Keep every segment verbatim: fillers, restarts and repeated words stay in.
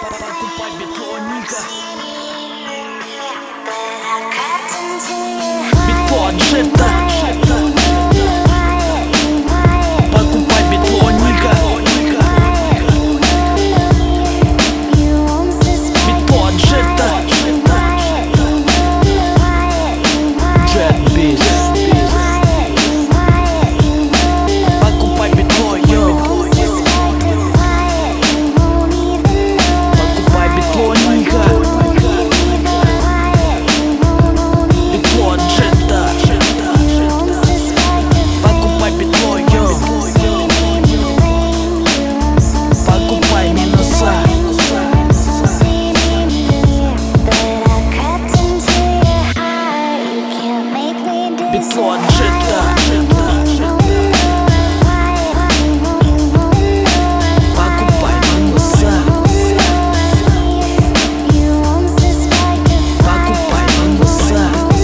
Покупай битлоника. Битло Джета. Покупай битлоника. Битло Джета. Джет Биз. Покупай битло, йо. Покупай битлоника. Битло Джета. Покупай битло, йо. Покупай минуса. Битло Джета. Покупай минуса. Покупай минуса.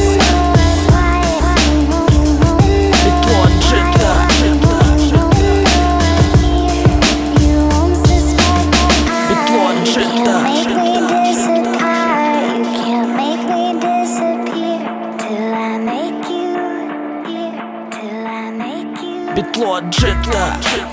Битло Джета. Битло Джета. Битло Джета.